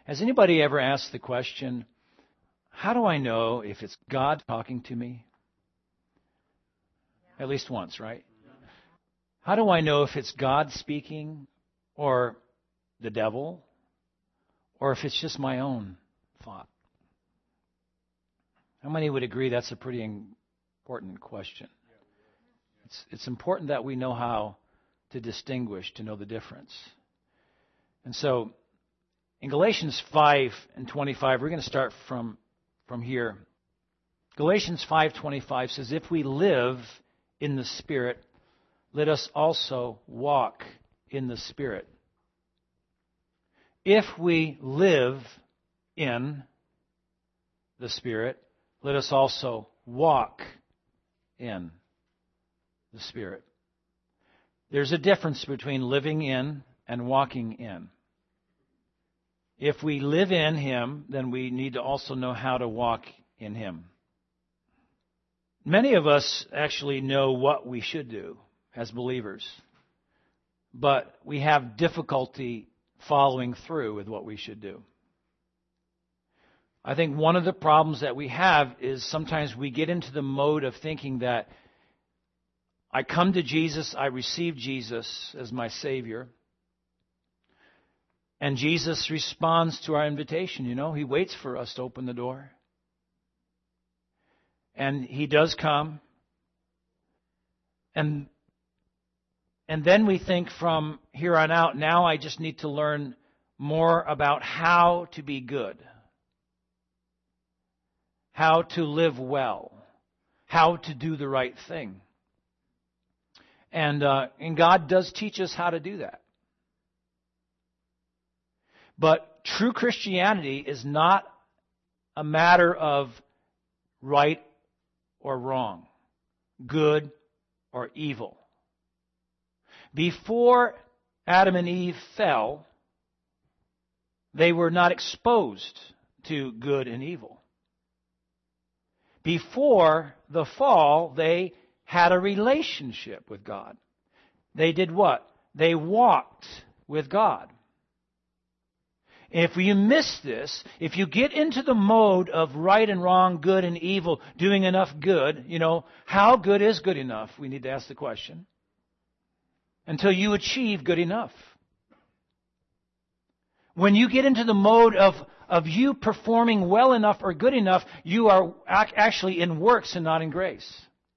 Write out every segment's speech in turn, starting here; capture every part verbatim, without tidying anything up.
Has anybody ever asked the question, how do I know if it's God talking to me? At least once, right? How do I know if it's God speaking or the devil or if it's just my own thought? How many would agree that's a pretty important question? It's, it's important that we know how to distinguish, to know the difference. And so, in Galatians five and twenty-five, we're going to start from, from here. Galatians five twenty-five says, if we live in the Spirit, let us also walk in the Spirit. If we live in the Spirit, let us also walk in the Spirit. There's a difference between living in and walking in. If we live in Him, then we need to also know how to walk in Him. Many of us actually know what we should do as believers, but we have difficulty following through with what we should do. I think one of the problems that we have is sometimes we get into the mode of thinking that I come to Jesus, I receive Jesus as my Savior, and Jesus responds to our invitation. You know, He waits for us to open the door. And He does come. And, and then we think from here on out, now I just need to learn more about how to be good, how to live well, how to do the right thing. And, uh, and God does teach us how to do that. But true Christianity is not a matter of right or wrong, good or evil. Before Adam and Eve fell, they were not exposed to good and evil. Before the fall, they had a relationship with God. They did what? They walked with God. If you miss this, if you get into the mode of right and wrong, good and evil, doing enough good, you know, how good is good enough? We need to ask the question. Until you achieve good enough. When you get into the mode of, of you performing well enough or good enough, you are ac- actually in works and not in grace.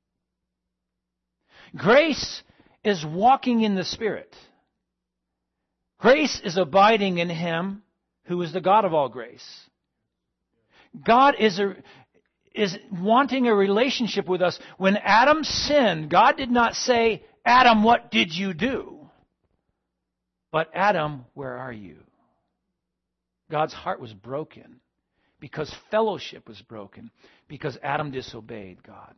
Grace is walking in the Spirit. Grace is abiding in Him who is the God of all grace. God is a, is wanting a relationship with us. When Adam sinned, God did not say, Adam, what did you do? But Adam, where are you? God's heart was broken because fellowship was broken, because Adam disobeyed God.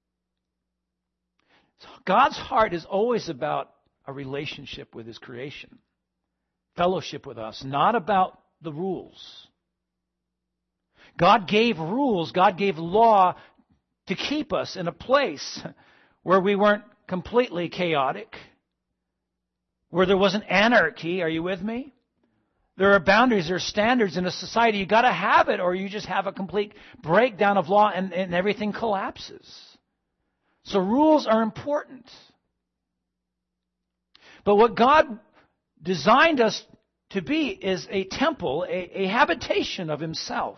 So God's heart is always about a relationship with His creation. Fellowship with us, not about the rules. God gave rules, God gave law to keep us in a place where we weren't completely chaotic, where there wasn't anarchy. Are you with me? There are boundaries, there are standards in a society. You've got to have it, or you just have a complete breakdown of law and, and everything collapses. So rules are important. But what God designed us to be is a temple, a, a habitation of Himself.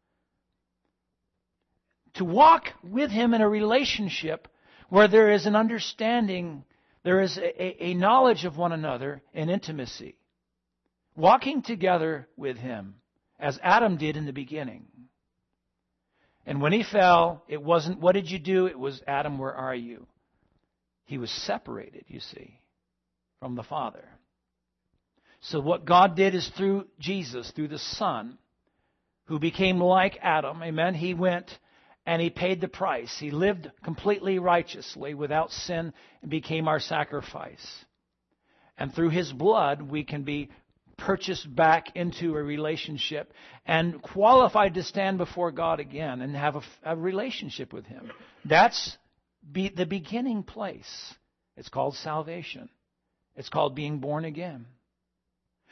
To walk with Him in a relationship where there is an understanding, there is a, a knowledge of one another, and intimacy. Walking together with Him, as Adam did in the beginning. And when he fell, it wasn't, what did you do? It was, Adam, where are you? He was separated, you see, from the Father. So what God did is through Jesus, through the Son, who became like Adam, amen, He went and He paid the price. He lived completely righteously without sin and became our sacrifice. And through His blood, we can be purchased back into a relationship and qualified to stand before God again and have a, a relationship with Him. That's be the beginning place. It's called salvation. It's called being born again.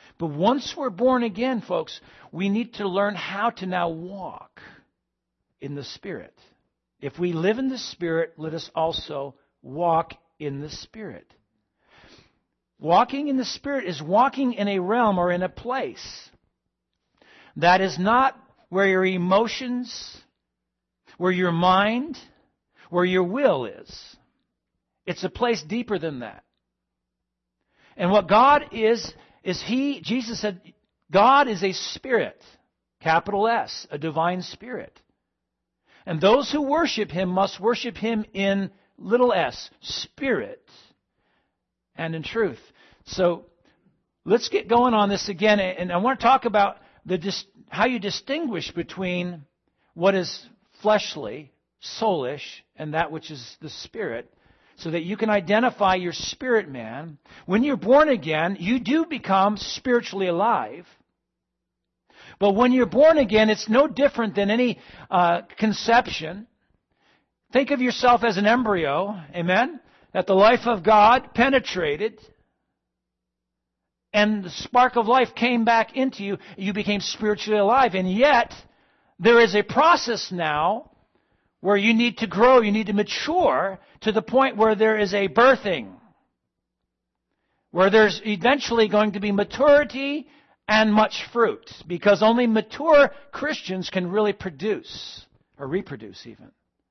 But once we're born again, folks, we need to learn how to now walk in the Spirit. If we live in the Spirit, let us also walk in the Spirit. Walking in the Spirit is walking in a realm or in a place that is not where your emotions, where your mind, where your will is. It's a place deeper than that. And what God is, is He, Jesus said, God is a spirit, capital S, a divine spirit. And those who worship Him must worship Him in little s, spirit, and in truth. So let's get going on this again. And I want to talk about the how you distinguish between what is fleshly, soulish, and that which is the spirit, so that you can identify your spirit man. When you're born again, you do become spiritually alive. But when you're born again, it's no different than any uh, conception. Think of yourself as an embryo, amen? That the life of God penetrated and the spark of life came back into you. You became spiritually alive. And yet, there is a process now where you need to grow, you need to mature to the point where there is a birthing, where there's eventually going to be maturity and much fruit, because only mature Christians can really produce, or reproduce even.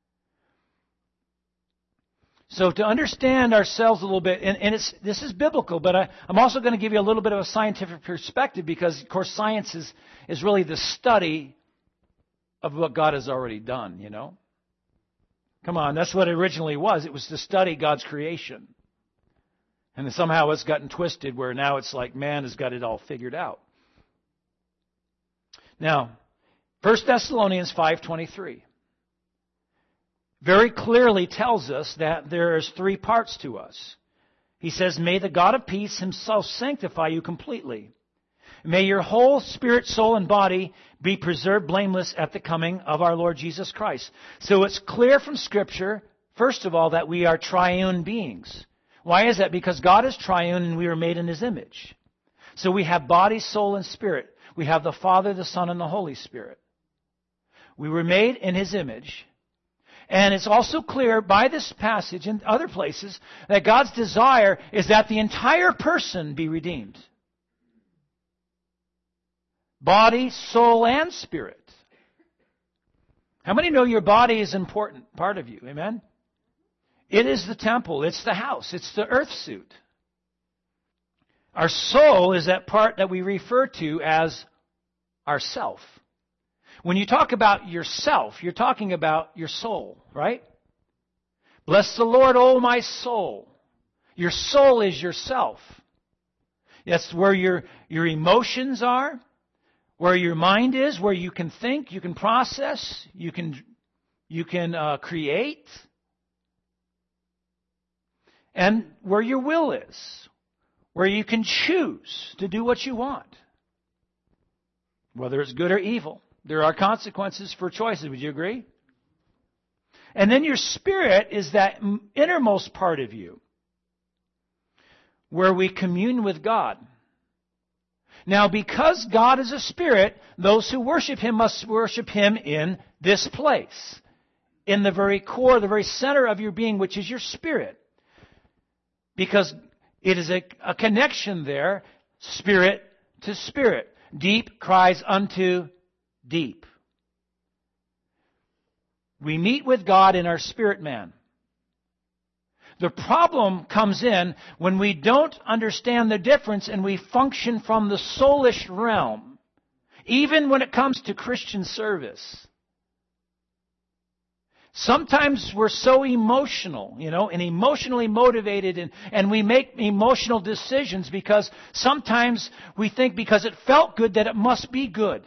So to understand ourselves a little bit, and, and it's, this is biblical, but I, I'm also going to give you a little bit of a scientific perspective, because, of course, science is, is really the study of what God has already done, you know. Come on, that's what it originally was. It was to study God's creation. And somehow it's gotten twisted where now it's like man has got it all figured out. Now, First Thessalonians five twenty-three very clearly tells us that there is three parts to us. He says, "May the God of peace Himself sanctify you completely. May your whole spirit, soul, and body be preserved blameless at the coming of our Lord Jesus Christ." So it's clear from Scripture, first of all, that we are triune beings. Why is that? Because God is triune and we were made in His image. So we have body, soul, and spirit. We have the Father, the Son, and the Holy Spirit. We were made in His image. And it's also clear by this passage and other places that God's desire is that the entire person be redeemed. Body, soul, and spirit. How many know your body is an important part of you? Amen? It is the temple. It's the house. It's the earth suit. Our soul is that part that we refer to as ourself. When you talk about yourself, you're talking about your soul, right? Bless the Lord, O my soul. Your soul is yourself. That's where your, your emotions are, where your mind is, where you can think, you can process, you can, you can uh, create, and where your will is, where you can choose to do what you want, whether it's good or evil. There are consequences for choices. Would you agree? And then your spirit is that innermost part of you where we commune with God. Now, because God is a spirit, those who worship Him must worship Him in this place, in the very core, the very center of your being, which is your spirit. Because it is a, a connection there, spirit to spirit. Deep cries unto deep. We meet with God in our spirit man. The problem comes in when we don't understand the difference and we function from the soulish realm, even when it comes to Christian service. Sometimes we're so emotional, you know, and emotionally motivated, and, and we make emotional decisions because sometimes we think because it felt good that it must be good.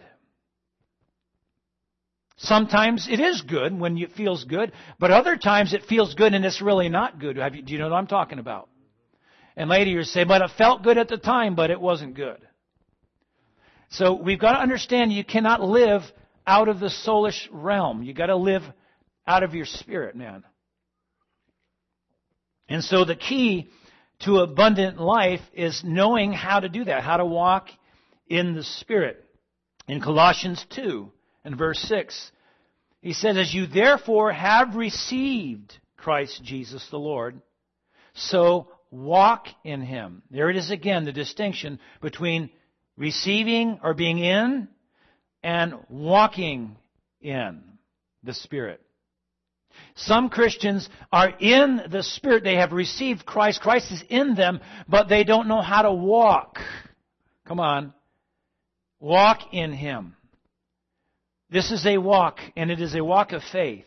Sometimes it is good when it feels good, but other times it feels good and it's really not good. Have you, do you know what I'm talking about? And later you say, but it felt good at the time, but it wasn't good. So we've got to understand you cannot live out of the soulish realm. You've got to live out of your spirit, man. And so the key to abundant life is knowing how to do that, how to walk in the Spirit. In Colossians two and verse six, he says, as you therefore have received Christ Jesus the Lord, so walk in Him. There it is again, the distinction between receiving or being in and walking in the Spirit. Some Christians are in the Spirit. They have received Christ. Christ is in them, but they don't know how to walk. Come on. Walk in Him. This is a walk, and it is a walk of faith.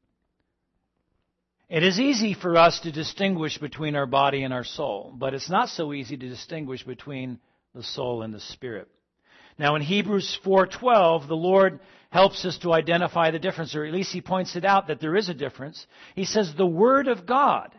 It is easy for us to distinguish between our body and our soul, but it's not so easy to distinguish between the soul and the Spirit. Now in Hebrews four twelve, the Lord helps us to identify the difference, or at least He points it out that there is a difference. He says the Word of God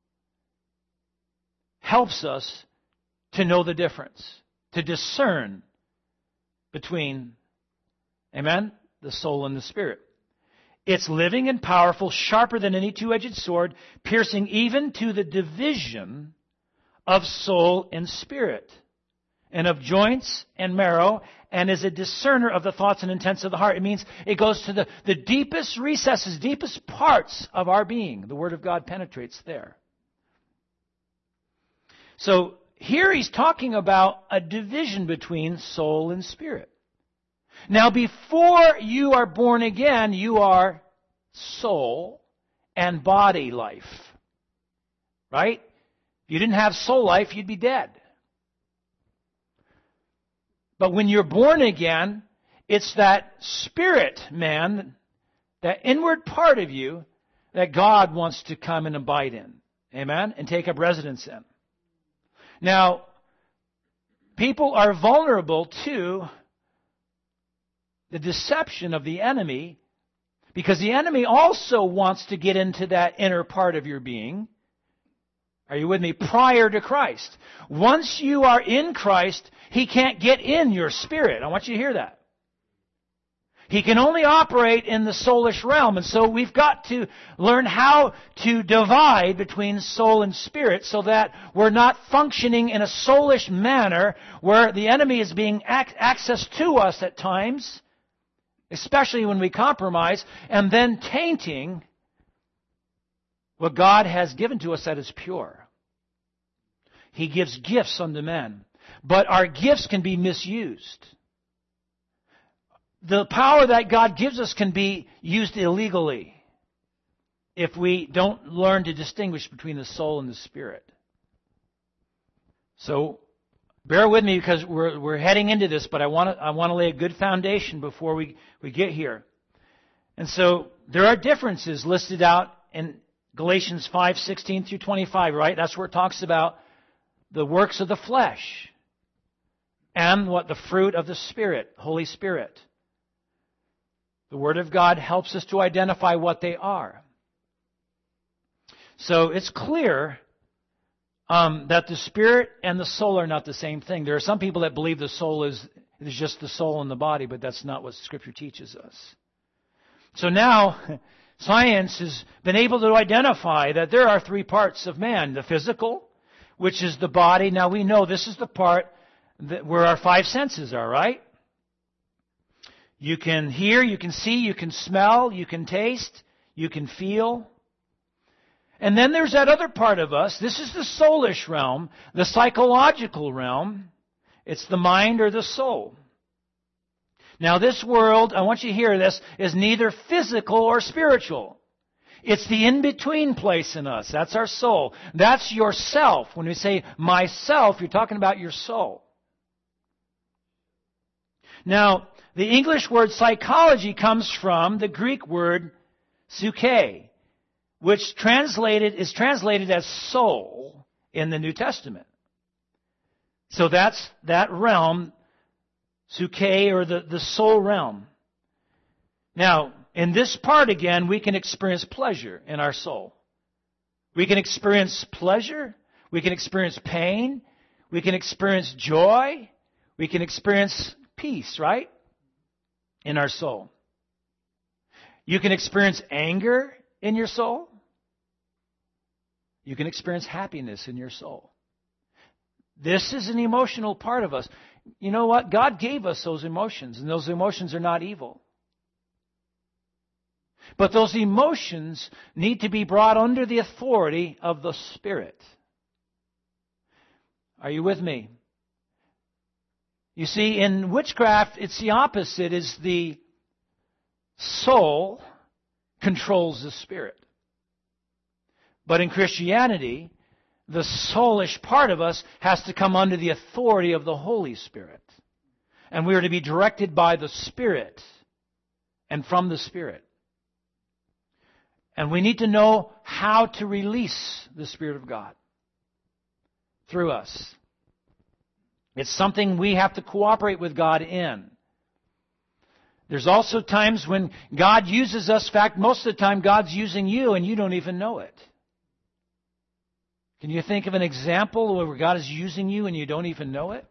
helps us to know the difference, to discern between, amen, the soul and the Spirit. It's living and powerful, sharper than any two-edged sword, piercing even to the division of soul and spirit, and of joints and marrow, and is a discerner of the thoughts and intents of the heart. It means it goes to the, the deepest recesses, deepest parts of our being. The Word of God penetrates there. So here he's talking about a division between soul and spirit. Now, before you are born again, you are soul and body life. Right? If you didn't have soul life, you'd be dead. But when you're born again, it's that spirit man, that inward part of you, that God wants to come and abide in. Amen? And take up residence in. Now, people are vulnerable to the deception of the enemy, because the enemy also wants to get into that inner part of your being. Are you with me? Prior to Christ. Once you are in Christ, He can't get in your spirit. I want you to hear that. He can only operate in the soulish realm. And so we've got to learn how to divide between soul and spirit so that we're not functioning in a soulish manner where the enemy is being ac- access to us at times, especially when we compromise, and then tainting what God has given to us that is pure. He gives gifts unto men, but our gifts can be misused. The power that God gives us can be used illegally if we don't learn to distinguish between the soul and the spirit. So bear with me because we're we're heading into this, but I want to I want to lay a good foundation before we, we get here. And so there are differences listed out in Galatians five sixteen through twenty-five, right? That's where it talks about the works of the flesh and what the fruit of the Spirit, Holy Spirit. The Word of God helps us to identify what they are. So it's clear um, that the Spirit and the soul are not the same thing. There are some people that believe the soul is, is just the soul and the body, but that's not what Scripture teaches us. So now, science has been able to identify that there are three parts of man. The physical, which is the body. Now we know this is the part that, where our five senses are, right? You can hear, you can see, you can smell, you can taste, you can feel. And then there's that other part of us. This is the soulish realm, the psychological realm. It's the mind or the soul. Now this world, I want you to hear this, is neither physical or spiritual. It's the in-between place in us. That's our soul. That's yourself. When we say myself, you're talking about your soul. Now, the English word psychology comes from the Greek word psyche, which translated is translated as soul in the New Testament. So that's that realm, psyche, or the, the soul realm. Now, in this part again, we can experience pleasure in our soul. We can experience pleasure. We can experience pain. We can experience joy. We can experience peace, right? In our soul. You can experience anger in your soul. You can experience happiness in your soul. This is an emotional part of us. You know what? God gave us those emotions, and those emotions are not evil. But those emotions need to be brought under the authority of the Spirit. Are you with me? You see, in witchcraft, it's the opposite. Is the soul controls the spirit. But in Christianity, the soulish part of us has to come under the authority of the Holy Spirit. And we are to be directed by the Spirit and from the Spirit. And we need to know how to release the Spirit of God through us. It's something we have to cooperate with God in. There's also times when God uses us. In fact, most of the time God's using you and you don't even know it. Can you think of an example where God is using you and you don't even know it?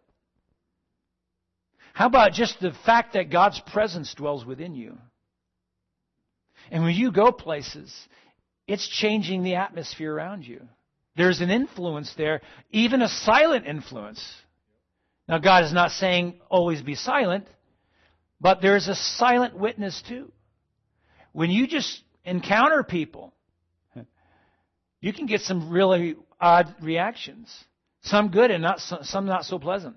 How about just the fact that God's presence dwells within you? And when you go places, it's changing the atmosphere around you. There's an influence there, even a silent influence. Now, God is not saying always be silent, but there's a silent witness too. When you just encounter people, you can get some really odd reactions. Some good and not some not so pleasant.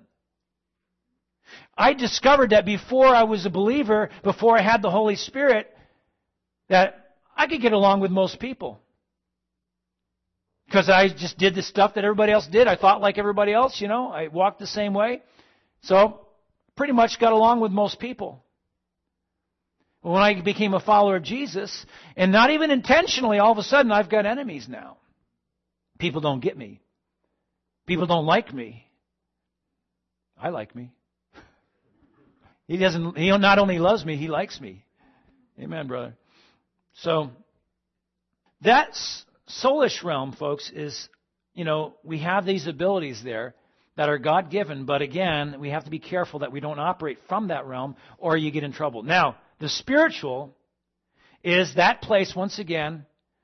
I discovered that before I was a believer, before I had the Holy Spirit, that I could get along with most people. Because I just did the stuff that everybody else did. I thought like everybody else, you know. I walked the same way. So, pretty much got along with most people. When I became a follower of Jesus, and not even intentionally, all of a sudden I've got enemies now. People don't get me. People don't like me. I like me. He doesn't. He not only loves me, he likes me. Amen, brother. So, that's soulish realm, folks, is, you know, we have these abilities there that are God-given, but again, we have to be careful that we don't operate from that realm or you get in trouble. Now, the spiritual is that place, once again,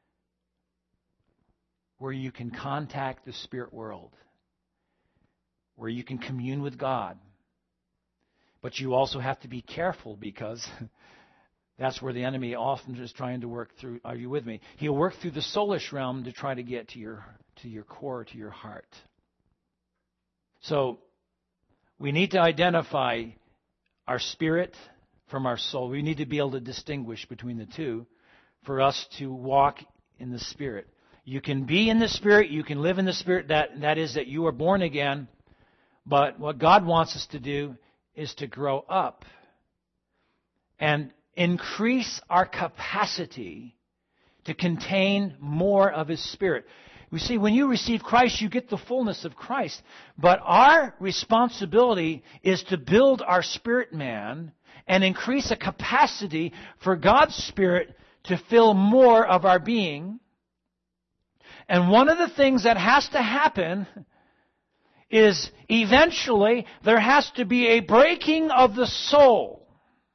where you can contact the spirit world, where you can commune with God. But you also have to be careful because that's where the enemy often is trying to work through. Are you with me? He'll work through the soulish realm to try to get to your to your core, to your heart. So we need to identify our spirit from our soul. We need to be able to distinguish between the two for us to walk in the Spirit. You can be in the Spirit. You can live in the Spirit. That, that is that you are born again. But what God wants us to do is to grow up and increase our capacity to contain more of His Spirit. You see, when you receive Christ, you get the fullness of Christ. But our responsibility is to build our spirit man and increase a capacity for God's Spirit to fill more of our being. And one of the things that has to happen is eventually there has to be a breaking of the soul.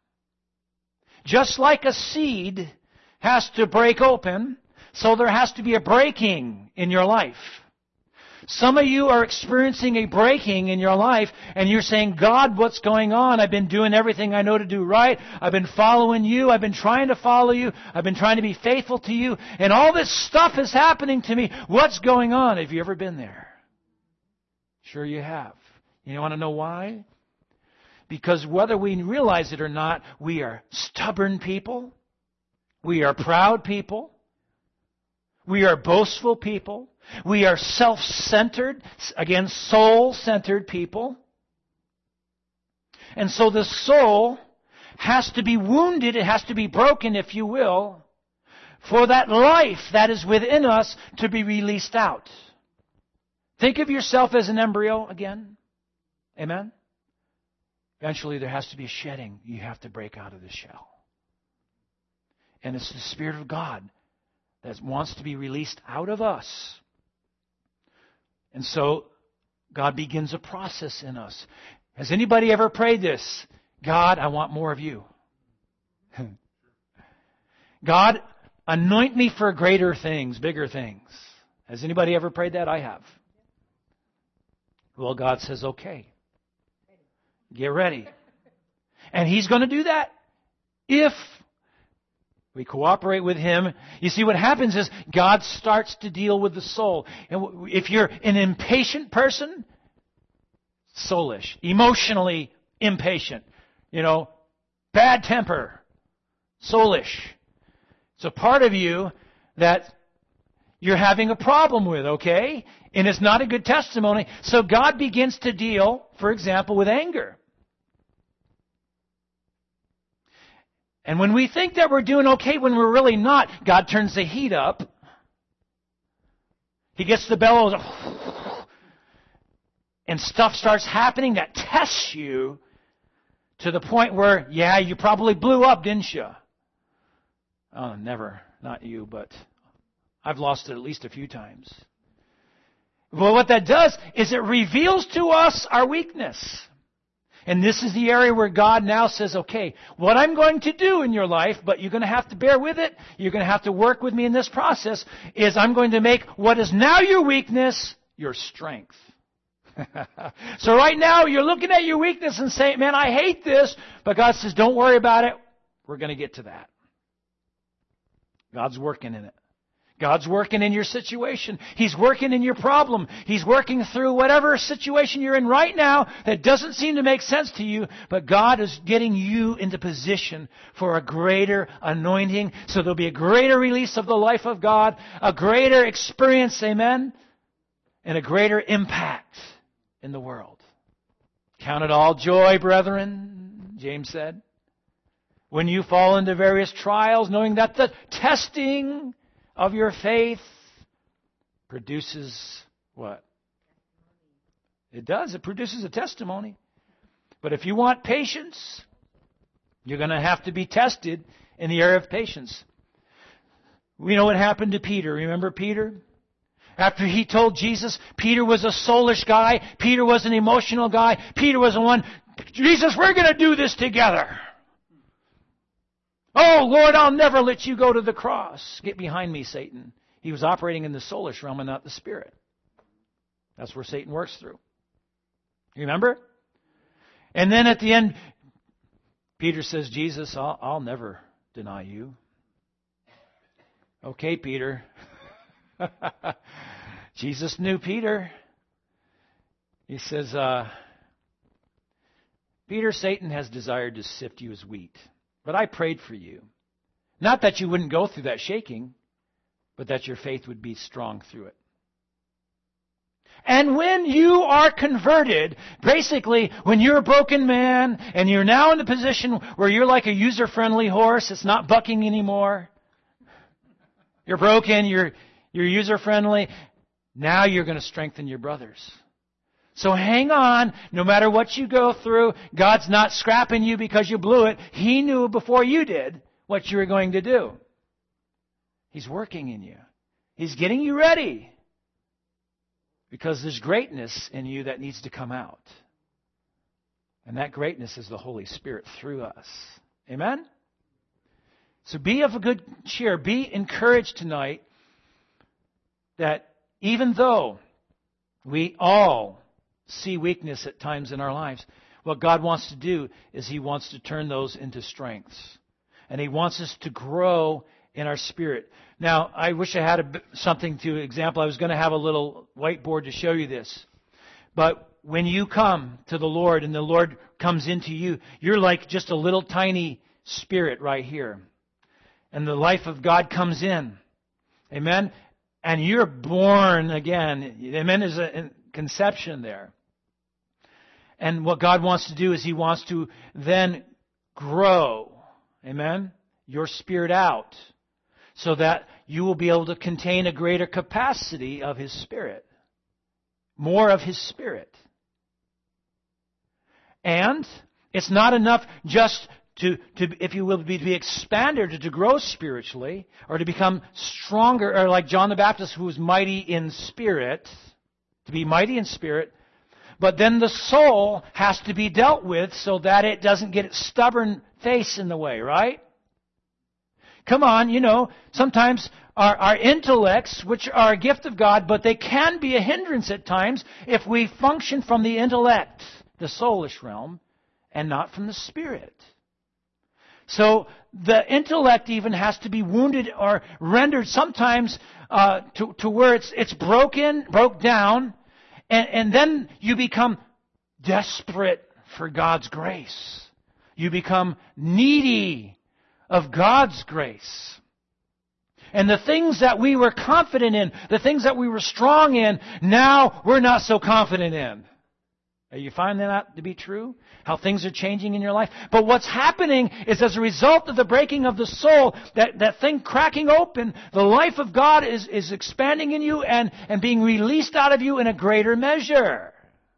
Just like a seed has to break open, so there has to be a breaking in your life. Some of you are experiencing a breaking in your life, and you're saying, God, what's going on? I've been doing everything I know to do right. I've been following you. I've been trying to follow you. I've been trying to be faithful to you. And all this stuff is happening to me. What's going on? Have you ever been there? Sure you have. You want to know why? Because whether we realize it or not, we are stubborn people. We are proud people. We are boastful people. We are self-centered, again, soul-centered people. And so the soul has to be wounded, it has to be broken, if you will, for that life that is within us to be released out. Think of yourself as an embryo again. Amen? Eventually there has to be a shedding. You have to break out of the shell. And it's the Spirit of God that wants to be released out of us. And so God begins a process in us. Has anybody ever prayed this? God, I want more of you. God, anoint me for greater things, bigger things. Has anybody ever prayed that? I have. Well, God says, okay, get ready. And He's going to do that if we cooperate with Him. You see, what happens is God starts to deal with the soul. And if you're an impatient person, soulish, emotionally impatient, you know, bad temper, soulish. It's a part of you that you're having a problem with, okay? And it's not a good testimony. So God begins to deal, for example, with anger. And when we think that we're doing okay when we're really not, God turns the heat up. He gets the bellows, and stuff starts happening that tests you to the point where, yeah, you probably blew up, didn't you? Oh, never. Not you, but I've lost it at least a few times. Well, what that does is it reveals to us our weakness. And this is the area where God now says, okay, what I'm going to do in your life, but you're going to have to bear with it, you're going to have to work with me in this process, is I'm going to make what is now your weakness your strength. So right now, you're looking at your weakness and saying, man, I hate this. But God says, don't worry about it. We're going to get to that. God's working in it. God's working in your situation. He's working in your problem. He's working through whatever situation you're in right now that doesn't seem to make sense to you, but God is getting you into position for a greater anointing, so there'll be a greater release of the life of God, a greater experience, amen, and a greater impact in the world. Count it all joy, brethren, James said, when you fall into various trials, knowing that the testing of your faith produces what? It does. It produces a testimony. But if you want patience, you're going to have to be tested in the area of patience. We know what happened to Peter. Remember Peter? After he told Jesus, Peter was a soulish guy. Peter was an emotional guy. Peter was the one, Jesus, we're going to do this together. Oh, Lord, I'll never let you go to the cross. Get behind me, Satan. He was operating in the soulish realm and not the spirit. That's where Satan works through. You remember? And then at the end, Peter says, Jesus, I'll, I'll never deny you. Okay, Peter. Jesus knew Peter. He says, uh, Peter, Satan has desired to sift you as wheat. But I prayed for you. Not that you wouldn't go through that shaking, but that your faith would be strong through it. And when you are converted, basically, when you're a broken man, and you're now in the position where you're like a user-friendly horse, it's not bucking anymore. You're broken, you're, you're user-friendly. Now you're going to strengthen your brothers. So hang on, no matter what you go through, God's not scrapping you because you blew it. He knew before you did what you were going to do. He's working in you. He's getting you ready. Because there's greatness in you that needs to come out. And that greatness is the Holy Spirit through us. Amen? So be of a good cheer. Be encouraged tonight that even though we all see weakness at times in our lives, what God wants to do is He wants to turn those into strengths. And He wants us to grow in our spirit. Now, I wish I had a, something to example. I was going to have a little whiteboard to show you this. But when you come to the Lord and the Lord comes into you, you're like just a little tiny spirit right here. And the life of God comes in. Amen? And you're born again. Amen? There's a conception there. And what God wants to do is He wants to then grow, amen, your spirit out so that you will be able to contain a greater capacity of His Spirit. More of His Spirit. And it's not enough just to, to if you will, be, to be expanded or to grow spiritually or to become stronger, or like John the Baptist who was mighty in spirit, to be mighty in spirit. But then the soul has to be dealt with so that it doesn't get its stubborn face in the way, right? Come on, you know, sometimes our, our intellects, which are a gift of God, but they can be a hindrance at times if we function from the intellect, the soulish realm, and not from the spirit. So the intellect even has to be wounded or rendered sometimes uh, to, to where it's it's broken, broke down, and, and then you become desperate for God's grace. You become needy of God's grace. And the things that we were confident in, the things that we were strong in, now we're not so confident in. Are you finding that to be true? How things are changing in your life? But what's happening is as a result of the breaking of the soul, that, that thing cracking open, the life of God is, is expanding in you and, and being released out of you in a greater measure.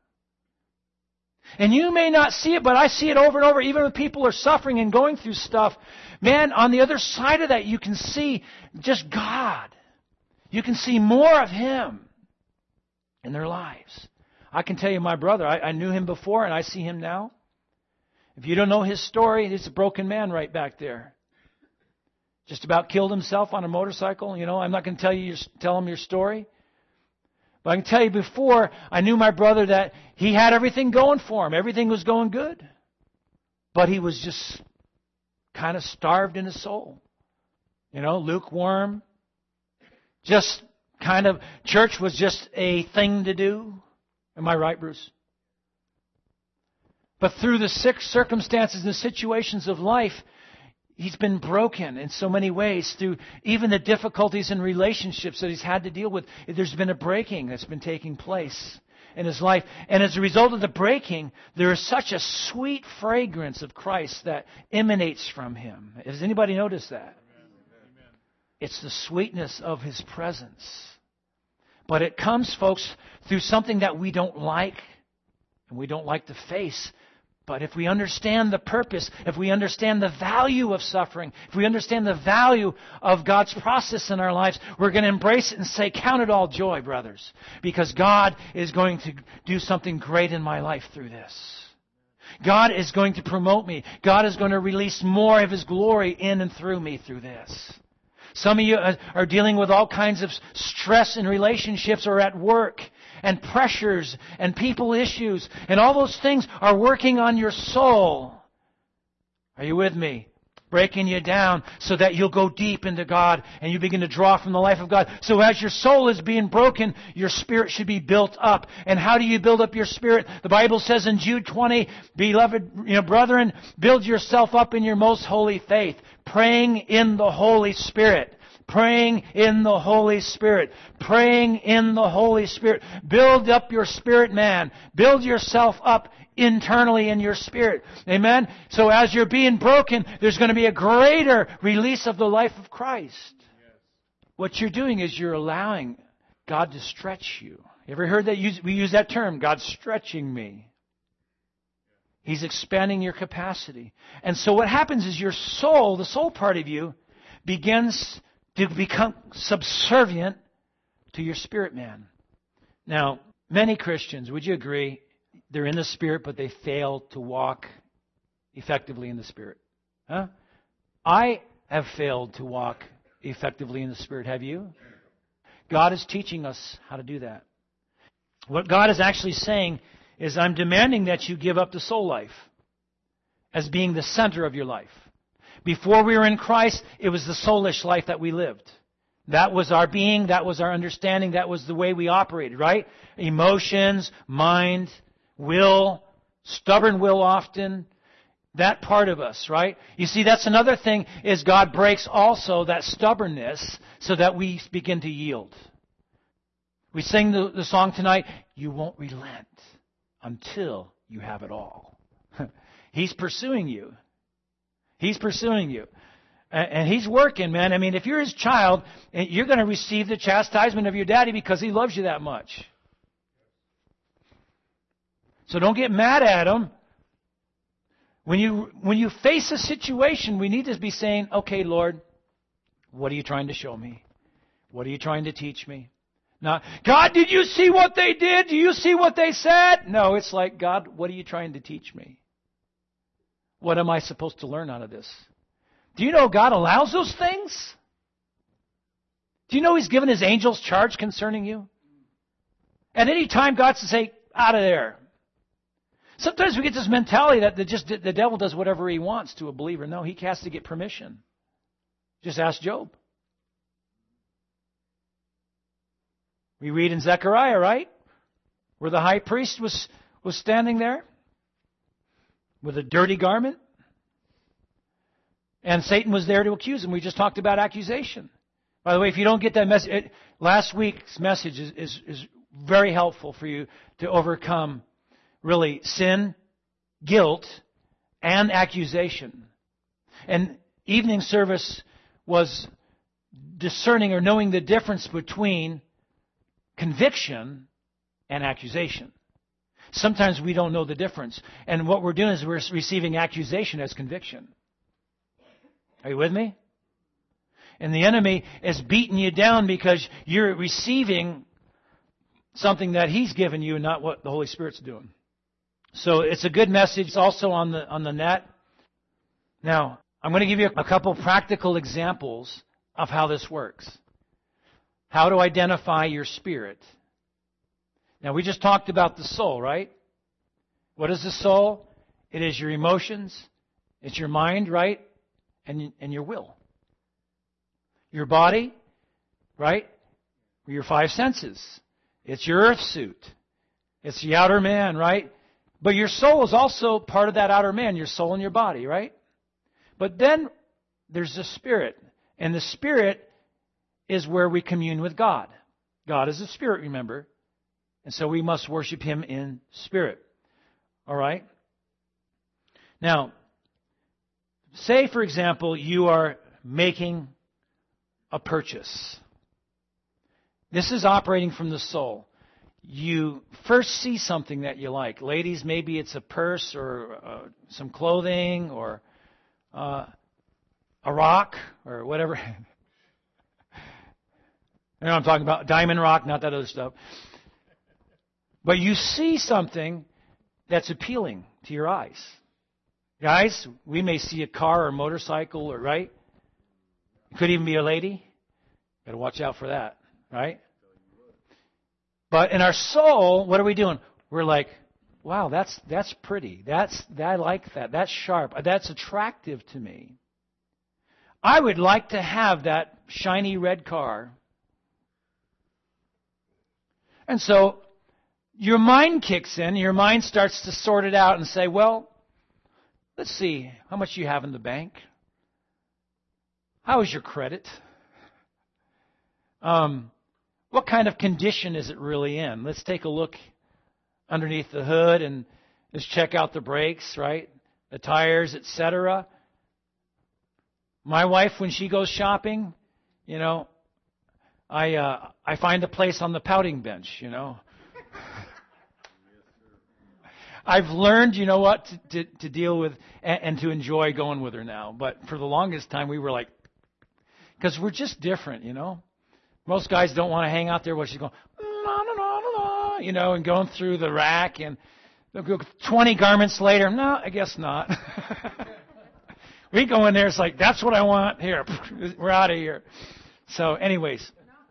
And you may not see it, but I see it over and over, even when people are suffering and going through stuff. Man, on the other side of that, you can see just God. You can see more of Him in their lives. I can tell you my brother, I, I knew him before and I see him now. If you don't know his story, he's a broken man right back there. Just about killed himself on a motorcycle. You know, I'm not going to tell you your, tell him your story. But I can tell you before, I knew my brother that he had everything going for him. Everything was going good. But he was just kind of starved in his soul. You know, lukewarm. Just kind of, church was just a thing to do. Am I right, Bruce? But through the circumstances and situations of life, he's been broken in so many ways. Through even the difficulties in relationships that he's had to deal with, there's been a breaking that's been taking place in his life. And as a result of the breaking, there is such a sweet fragrance of Christ that emanates from him. Has anybody noticed that? Amen. It's the sweetness of his presence. But it comes, folks, through something that we don't like and we don't like to face. But if we understand the purpose, if we understand the value of suffering, if we understand the value of God's process in our lives, we're going to embrace it and say, count it all joy, brothers, because God is going to do something great in my life through this. God is going to promote me. God is going to release more of His glory in and through me through this. Some of you are dealing with all kinds of stress in relationships or at work, and pressures and people issues, and all those things are working on your soul. Are you with me? Breaking you down so that you'll go deep into God and you begin to draw from the life of God. So as your soul is being broken, your spirit should be built up. And how do you build up your spirit? The Bible says in Jude twenty, beloved, you know, brethren, build yourself up in your most holy faith, praying in the Holy Spirit. Praying in the Holy Spirit. Praying in the Holy Spirit. Build up your spirit, man. Build yourself up internally in your spirit. Amen? So as you're being broken, there's going to be a greater release of the life of Christ. Yes. What you're doing is you're allowing God to stretch you. You ever heard that? We use that term, God's stretching me. He's expanding your capacity. And so what happens is your soul, the soul part of you, begins to become subservient to your spirit man. Now, many Christians, would you agree, they're in the Spirit, but they fail to walk effectively in the Spirit? Huh? I have failed to walk effectively in the Spirit. Have you? God is teaching us how to do that. What God is actually saying is, I'm demanding that you give up the soul life as being the center of your life. Before we were in Christ, it was the soulish life that we lived. That was our being, that was our understanding, that was the way we operated, right? Emotions, mind, will, stubborn will often, that part of us, right? You see, that's another thing, is God breaks also that stubbornness so that we begin to yield. We sing the, the song tonight, you won't relent until you have it all. He's pursuing you. He's pursuing you. And He's working, man. I mean, if you're His child, you're going to receive the chastisement of your daddy because He loves you that much. So don't get mad at Him. When you, when you face a situation, we need to be saying, okay, Lord, what are you trying to show me? What are you trying to teach me? Not, God, did you see what they did? Do you see what they said? No, it's like, God, what are you trying to teach me? What am I supposed to learn out of this? Do you know God allows those things? Do you know He's given His angels charge concerning you? At any time, God to say, out of there. Sometimes we get this mentality that the, just the devil does whatever he wants to a believer. No, he has to get permission. Just ask Job. We read in Zechariah, right? Where the high priest was, was standing there with a dirty garment. And Satan was there to accuse him. We just talked about accusation. By the way, if you don't get that message, it, last week's message is, is, is very helpful for you to overcome really sin, guilt, and accusation. And evening service was discerning or knowing the difference between conviction and accusation. Sometimes we don't know the difference. And what we're doing is we're receiving accusation as conviction. Are you with me? And the enemy is beating you down because you're receiving something that he's given you and not what the Holy Spirit's doing. So it's a good message. It's also on the on the net. Now, I'm going to give you a couple practical examples of how this works. How to identify your spirit. Now, we just talked about the soul, right? What is the soul? It is your emotions. It's your mind, right? And, and your will. Your body, right? Your five senses. It's your earth suit. It's the outer man, right? But your soul is also part of that outer man, your soul and your body, right? But then there's the spirit. And the spirit is where we commune with God. God is a spirit, remember? And so we must worship Him in spirit. All right? Now, say, for example, you are making a purchase. This is operating from the soul. You first see something that you like. Ladies, maybe it's a purse or uh, some clothing or uh, a rock or whatever. You know what I'm talking about? Diamond rock, not that other stuff. But you see something that's appealing to your eyes. Guys, we may see a car or motorcycle, or right? It could even be a lady. Got to watch out for that, right? But in our soul, what are we doing? We're like, wow, that's that's pretty. That's I like that. That's sharp. That's attractive to me. I would like to have that shiny red car. And so your mind kicks in. Your mind starts to sort it out and say, well, let's see how much you have in the bank. How is your credit? Um, what kind of condition is it really in? Let's take a look underneath the hood and just check out the brakes, right? The tires, et cetera. My wife, when she goes shopping, you know, I uh, I find a place on the pouting bench, you know. I've learned, you know what, to, to, to deal with and, and to enjoy going with her now. But for the longest time, we were like, because we're just different, you know. Most guys don't want to hang out there while she's going, la, la, la, la, you know, and going through the rack. And twenty garments later, no, I guess not. We go in there, it's like, that's what I want. Here, we're out of here. So anyways,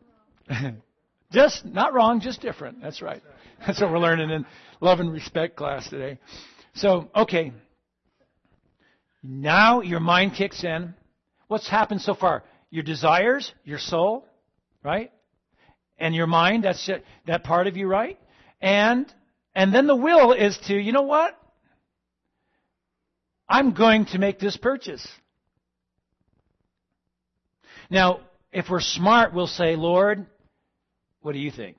just not wrong, just different. That's right. That's what we're learning in Love and Respect class today. So, okay. Now your mind kicks in. What's happened so far? Your desires, your soul, right? And your mind, that's it, that part of you, right? And and then the will is to, you know what? I'm going to make this purchase. Now, if we're smart, we'll say, Lord, what do you think?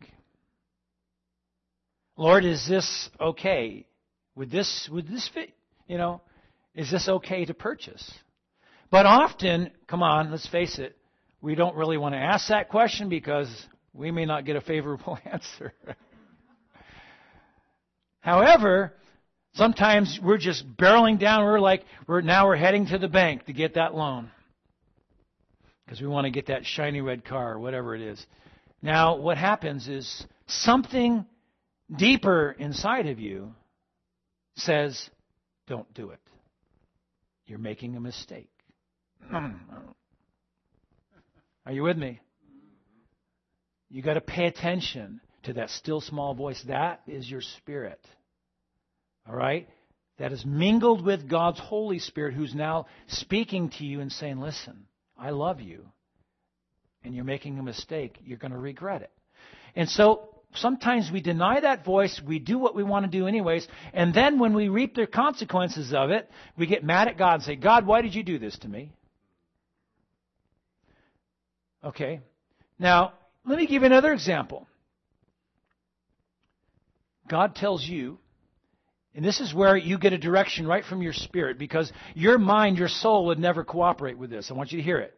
Lord, is this okay? Would this would this fit? You know, is this okay to purchase? But often, come on, let's face it, we don't really want to ask that question because we may not get a favorable answer. However, sometimes we're just barreling down. We're like, we're now we're heading to the bank to get that loan because we want to get that shiny red car or whatever it is. Now, what happens is something deeper inside of you says, don't do it. You're making a mistake. Are you with me? You got to pay attention to that still small voice. That is your spirit. All right? That is mingled with God's Holy Spirit, who's now speaking to you and saying, listen, I love you. And you're making a mistake. You're going to regret it. And so sometimes we deny that voice. We do what we want to do anyways. And then when we reap the consequences of it, we get mad at God and say, God, why did you do this to me? Okay. Now, let me give you another example. God tells you, and this is where you get a direction right from your spirit, because your mind, your soul would never cooperate with this. I want you to hear it.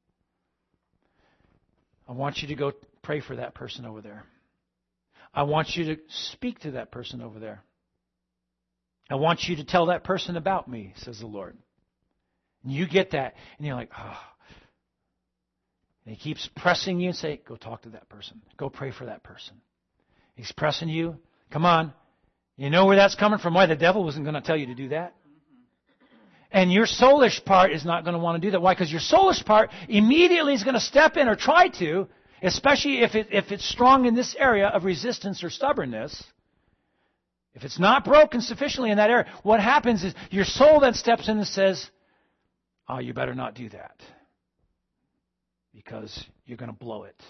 I want you to go pray for that person over there. I want you to speak to that person over there. I want you to tell that person about me, says the Lord. And you get that, and you're like, oh. And He keeps pressing you and say, go talk to that person. Go pray for that person. He's pressing you. Come on. You know where that's coming from? Why? The devil wasn't going to tell you to do that. And your soulish part is not going to want to do that. Why? Because your soulish part immediately is going to step in or try to, especially if it, if it's strong in this area of resistance or stubbornness. If it's not broken sufficiently in that area, what happens is your soul then steps in and says, oh, you better not do that, because you're going to blow it.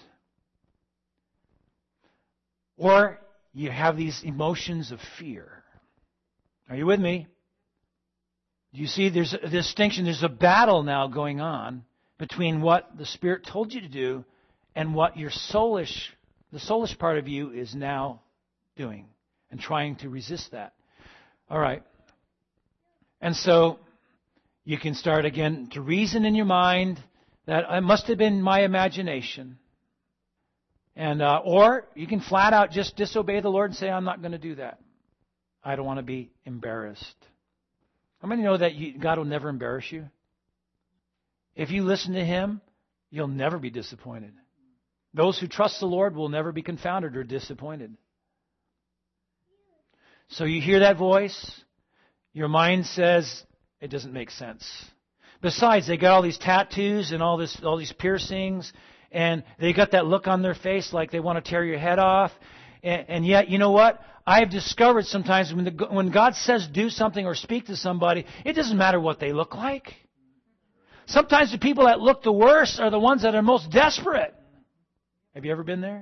Or you have these emotions of fear. Are you with me? You see, there's a distinction. There's a battle now going on between what the Spirit told you to do and what your soulish, the soulish part of you is now doing and trying to resist that. All right. And so you can start again to reason in your mind that it must have been my imagination. And uh, or you can flat out just disobey the Lord and say, I'm not going to do that. I don't want to be embarrassed. How many know that you, God will never embarrass you? If you listen to Him, you'll never be disappointed. Those who trust the Lord will never be confounded or disappointed. So you hear that voice. Your mind says, it doesn't make sense. Besides, they got all these tattoos and all this, all these piercings, and they got that look on their face like they want to tear your head off. And, and yet, you know what? I've discovered sometimes when, the, when God says do something or speak to somebody, it doesn't matter what they look like. Sometimes the people that look the worst are the ones that are most desperate. Have you ever been there?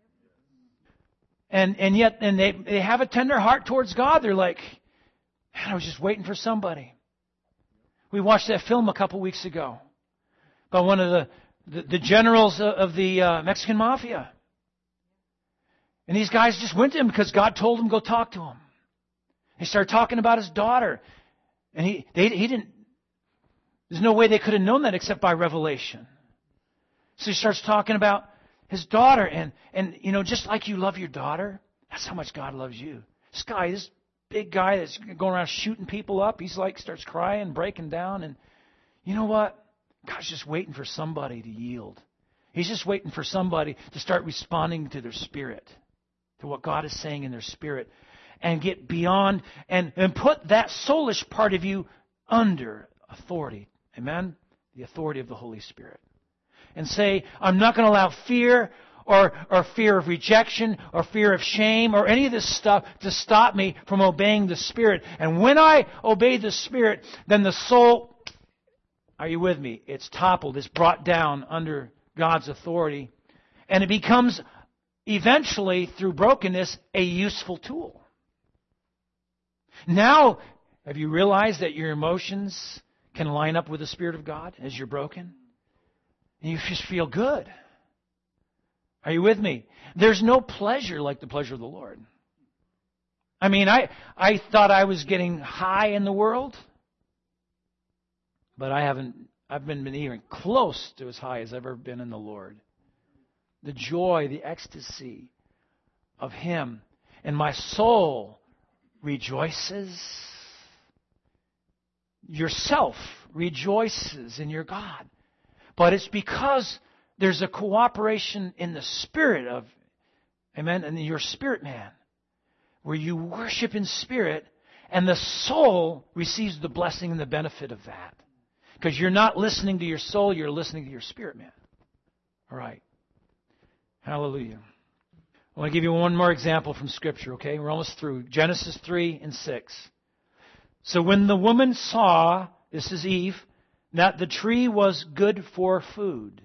And and yet, and they, they have a tender heart towards God. They're like, man, I was just waiting for somebody. We watched that film a couple weeks ago about one of the, the, the generals of the uh, Mexican Mafia. And these guys just went to him because God told them to go talk to him. He started talking about his daughter. And he they, he didn't, there's no way they could have known that except by revelation. So he starts talking about his daughter. And, and you know, just like you love your daughter, that's how much God loves you. This guy, this big guy that's going around shooting people up, he's like, starts crying, breaking down. And you know what? God's just waiting for somebody to yield. He's just waiting for somebody to start responding to their spirit, to what God is saying in their spirit, and get beyond and, and put that soulish part of you under authority. Amen? The authority of the Holy Spirit. And say, I'm not going to allow fear or, or fear of rejection or fear of shame or any of this stuff to stop me from obeying the Spirit. And when I obey the Spirit, then the soul, are you with me? It's toppled, it's brought down under God's authority. And it becomes eventually, through brokenness, a useful tool. Now, have you realized that your emotions can line up with the Spirit of God as you're broken? And you just feel good. Are you with me? There's no pleasure like the pleasure of the Lord. I mean, I, I thought I was getting high in the world, but I haven't, I've been, been even close to as high as I've ever been in the Lord. The joy, the ecstasy of Him. And my soul rejoices. Yourself rejoices in your God. But it's because there's a cooperation in the spirit of, amen, and your spirit man, where you worship in spirit, and the soul receives the blessing and the benefit of that. Because you're not listening to your soul, you're listening to your spirit, man. All right. Hallelujah. I want to give you one more example from Scripture, okay? We're almost through. Genesis three and six. So when the woman saw, this is Eve, that the tree was good for food,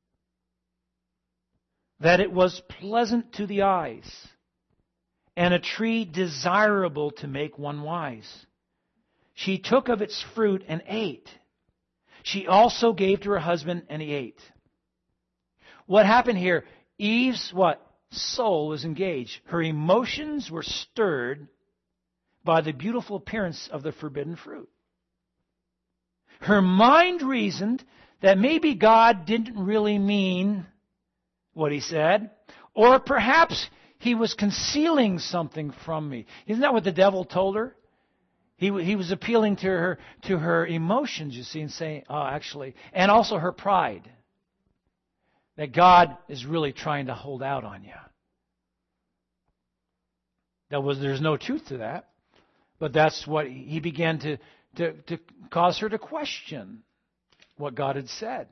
that it was pleasant to the eyes, and a tree desirable to make one wise, she took of its fruit and ate. She also gave to her husband, and he ate. What happened here? Eve's what? Soul was engaged. Her emotions were stirred by the beautiful appearance of the forbidden fruit. Her mind reasoned that maybe God didn't really mean what He said, or perhaps He was concealing something from me. Isn't that what the devil told her? He, he was appealing to her, to her emotions, you see, and saying, oh, actually, and also her pride. That God is really trying to hold out on you. That was, there's no truth to that. But that's what he began to, to, to cause her to question what God had said.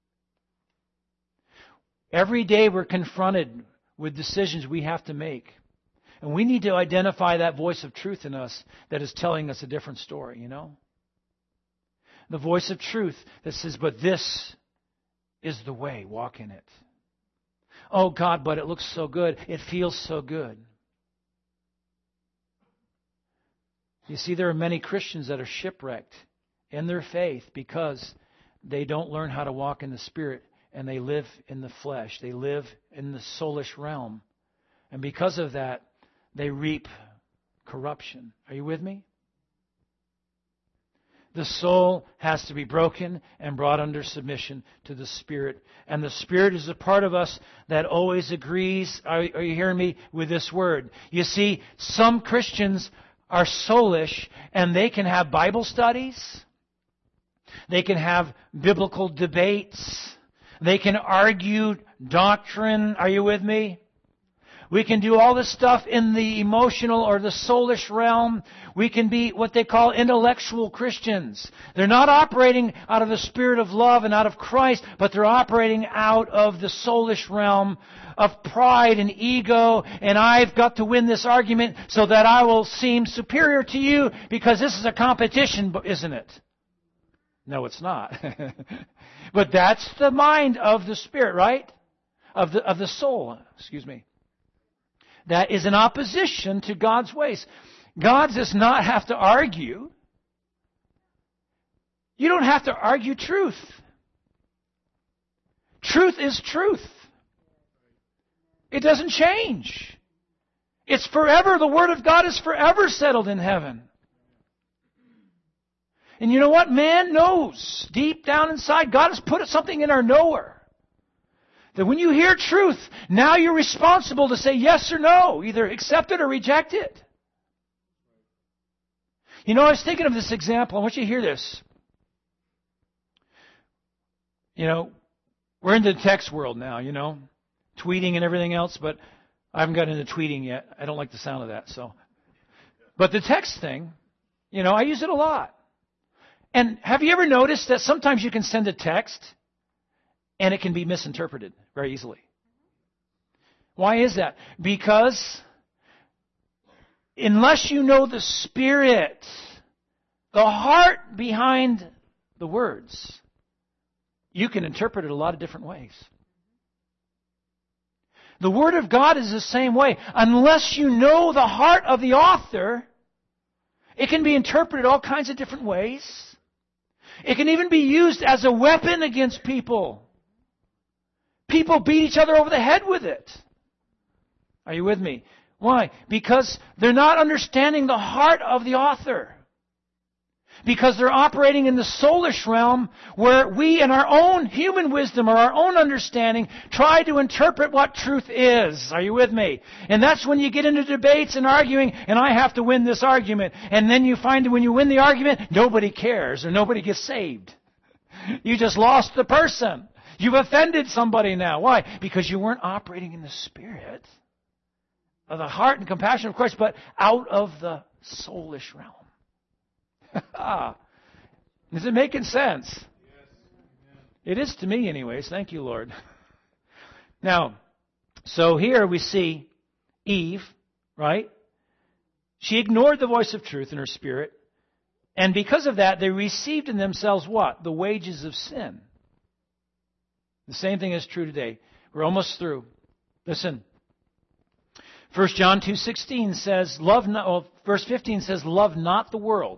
Every day we're confronted with decisions we have to make. And we need to identify that voice of truth in us that is telling us a different story, you know? The voice of truth that says, but this is the way, walk in it. Oh God, but it looks so good. It feels so good. You see, there are many Christians that are shipwrecked in their faith because they don't learn how to walk in the Spirit and they live in the flesh. They live in the soulish realm. And because of that, they reap corruption. Are you with me? The soul has to be broken and brought under submission to the Spirit. And the Spirit is a part of us that always agrees, are, are you hearing me, with this word? You see, some Christians are soulish and they can have Bible studies. They can have biblical debates. They can argue doctrine. Are you with me? We can do all this stuff in the emotional or the soulish realm. We can be what they call intellectual Christians. They're not operating out of the spirit of love and out of Christ, but they're operating out of the soulish realm of pride and ego, and I've got to win this argument so that I will seem superior to you because this is a competition, isn't it? No, it's not. But that's the mind of the Spirit, right? Of the, of the soul, excuse me. That is in opposition to God's ways. God does not have to argue. You don't have to argue truth. Truth is truth. It doesn't change. It's forever. The Word of God is forever settled in heaven. And you know what? Man knows deep down inside, God has put something in our knower. That when you hear truth, now you're responsible to say yes or no. Either accept it or reject it. You know, I was thinking of this example. I want you to hear this. You know, we're in the text world now, you know. Tweeting and everything else, but I haven't got into tweeting yet. I don't like the sound of that, so. But the text thing, you know, I use it a lot. And have you ever noticed that sometimes you can send a text and it can be misinterpreted very easily? Why is that? Because unless you know the Spirit, the heart behind the words, you can interpret it a lot of different ways. The Word of God is the same way. Unless you know the heart of the author, it can be interpreted all kinds of different ways. It can even be used as a weapon against people. People beat each other over the head with it. Are you with me? Why? Because they're not understanding the heart of the author. Because they're operating in the soulish realm where we in our own human wisdom or our own understanding try to interpret what truth is. Are you with me? And that's when you get into debates and arguing, and I have to win this argument. And then you find that when you win the argument, nobody cares or nobody gets saved. You just lost the person. You've offended somebody now. Why? Because you weren't operating in the Spirit of the heart and compassion of Christ, but out of the soulish realm. Is it making sense? It is to me anyways. Thank you, Lord. Now, so here we see Eve, right? She ignored the voice of truth in her spirit. And because of that, they received in themselves what? The wages of sin. The same thing is true today. We're almost through. Listen. First John two sixteen says, "Love not." Well, verse fifteen says, "Love not the world,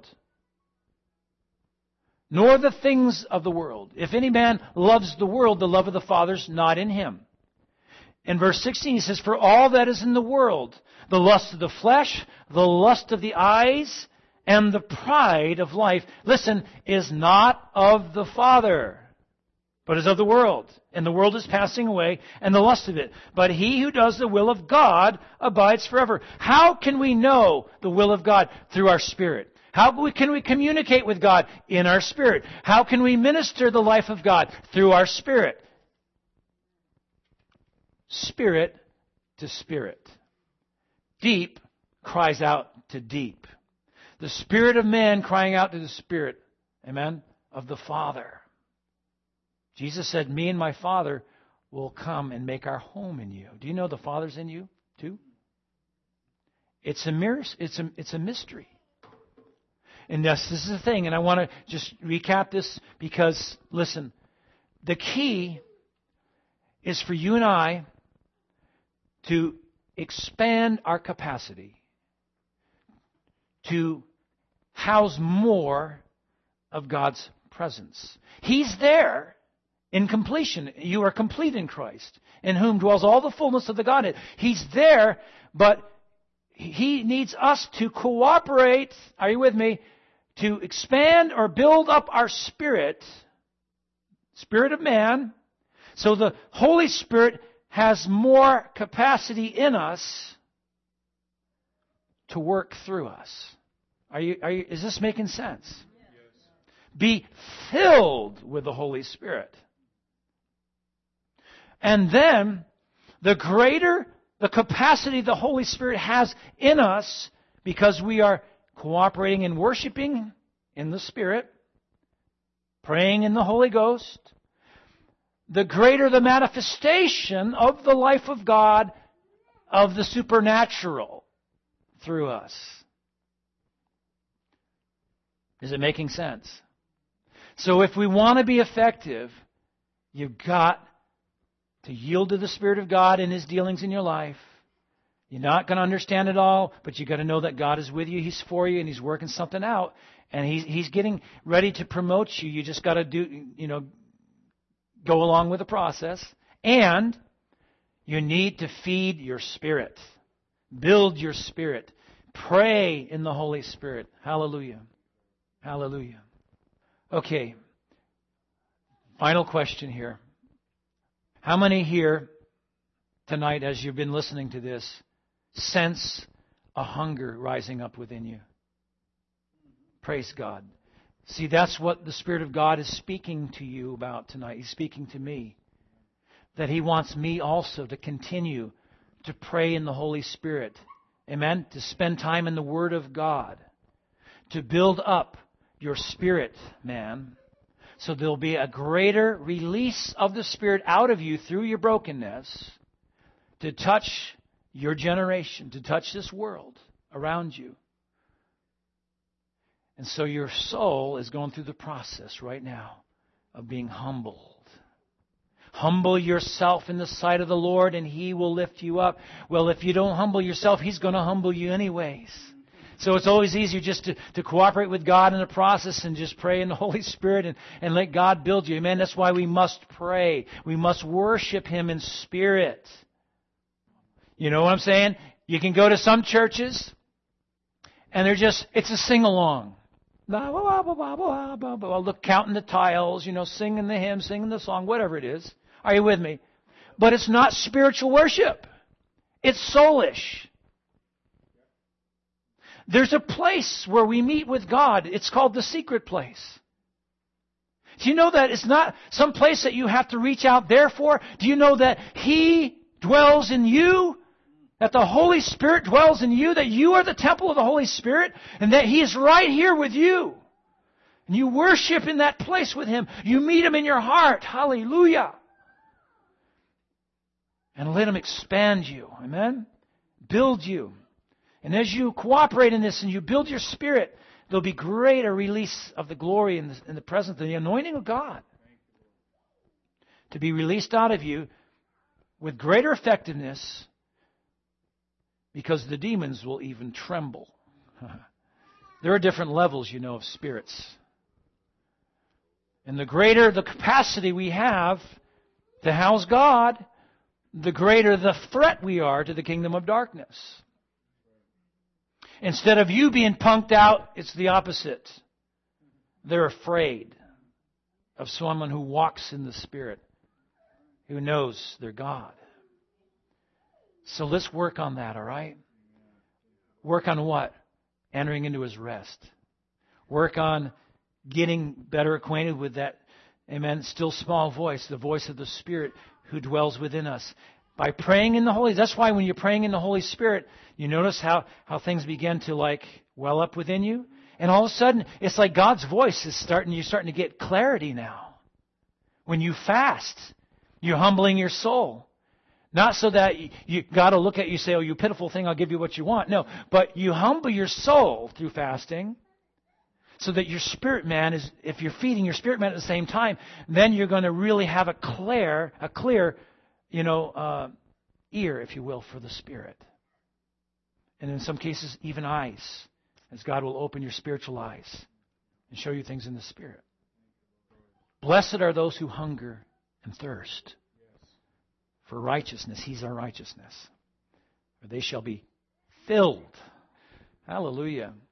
nor the things of the world. If any man loves the world, the love of the Father is not in him." In verse sixteen, he says, "For all that is in the world, the lust of the flesh, the lust of the eyes, and the pride of life," listen, "is not of the Father, but is of the world. And the world is passing away, and the lust of it. But he who does the will of God abides forever." How can we know the will of God? Through our spirit. How can we communicate with God? In our spirit. How can we minister the life of God? Through our spirit. Spirit to spirit. Deep cries out to deep. The spirit of man crying out to the spirit, amen, of the Father. Jesus said, "Me and my Father will come and make our home in you." Do you know the Father's in you too? It's a mirror, it's a it's a mystery. And this, this is the thing, and I want to just recap this because, listen, the key is for you and I to expand our capacity to house more of God's presence. He's there in completion. You are complete in Christ, in whom dwells all the fullness of the Godhead. He's there, but He needs us to cooperate, are you with me, to expand or build up our spirit, spirit of man, so the Holy Spirit has more capacity in us to work through us. Are you, are you, is this making sense? Yes. Be filled with the Holy Spirit. And then, the greater the capacity the Holy Spirit has in us, because we are cooperating and worshiping in the Spirit, praying in the Holy Ghost, the greater the manifestation of the life of God, of the supernatural through us. Is it making sense? So if we want to be effective, you've got to yield to the Spirit of God in His dealings in your life. You're not going to understand it all, but you've got to know that God is with you, He's for you, and He's working something out. And He's, he's getting ready to promote you. You just got to do, you know, go along with the process. And you need to feed your spirit. Build your spirit. Pray in the Holy Spirit. Hallelujah. Hallelujah. Okay. Final question here. How many here tonight, as you've been listening to this, sense a hunger rising up within you? Praise God. See, that's what the Spirit of God is speaking to you about tonight. He's speaking to me. That He wants me also to continue to pray in the Holy Spirit. Amen? To spend time in the Word of God. To build up your spirit, man. So there'll be a greater release of the Spirit out of you through your brokenness to touch your generation, to touch this world around you. And so your soul is going through the process right now of being humbled. Humble yourself in the sight of the Lord and He will lift you up. Well, if you don't humble yourself, He's going to humble you anyways. So it's always easier just to, to cooperate with God in the process and just pray in the Holy Spirit and, and let God build you. Amen. That's why we must pray. We must worship Him in spirit. You know what I'm saying? You can go to some churches and they're just, it's a sing-along. Well, look, counting the tiles, you know, singing the hymn, singing the song, whatever it is. Are you with me? But it's not spiritual worship. It's soulish. There's a place where we meet with God. It's called the secret place. Do you know that it's not some place that you have to reach out there for? Do you know that He dwells in you? That the Holy Spirit dwells in you? That you are the temple of the Holy Spirit? And that He is right here with you? And you worship in that place with Him. You meet Him in your heart. Hallelujah. And let Him expand you. Amen? Build you. And as you cooperate in this and you build your spirit, there'll be greater release of the glory in the, in the presence of the anointing of God to be released out of you with greater effectiveness, because the demons will even tremble. There are different levels, you know, of spirits. And the greater the capacity we have to house God, the greater the threat we are to the kingdom of darkness. Instead of you being punked out, it's the opposite. They're afraid of someone who walks in the Spirit, who knows their God. So let's work on that, all right? Work on what? Entering into His rest. Work on getting better acquainted with that, amen, still small voice, the voice of the Spirit who dwells within us. By praying in the Holy, that's why when you're praying in the Holy Spirit, you notice how, how things begin to like well up within you. And all of a sudden, it's like God's voice is starting, you're starting to get clarity now. When you fast, you're humbling your soul. Not so that you, you got to look at you and say, oh, you pitiful thing, I'll give you what you want. No, but you humble your soul through fasting so that your spirit man is, if you're feeding your spirit man at the same time, then you're going to really have a clear, a clear, you know, uh, ear, if you will, for the Spirit. And in some cases, even eyes, as God will open your spiritual eyes and show you things in the Spirit. Blessed are those who hunger and thirst for righteousness. He's our righteousness. For they shall be filled. Hallelujah.